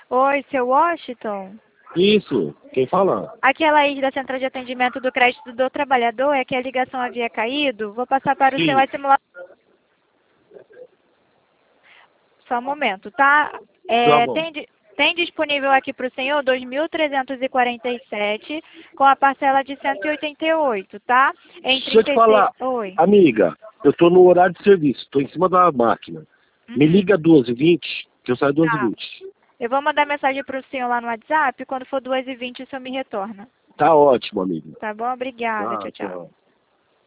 Oi, seu Washington? Isso, quem fala? Aqui é a Laís da Central de Atendimento do Crédito do Trabalhador, é que a ligação havia caído. Vou passar para o Sim. seu simulador. Só um momento, tá? Tá bom. Tem disponível aqui para o senhor 2.347 com a parcela de 188, tá? Deixa eu te falar, Oi. amiga, eu tô no horário de serviço, tô em cima da máquina. Me Uhum. liga às 2h20, que eu saio às Tá. 2h20. Eu vou mandar mensagem para o senhor lá no WhatsApp. Quando for 2h20, o senhor me retorna. Tá ótimo, amigo. Tá bom? Obrigada. Tá, Tchau, tchau. tchau.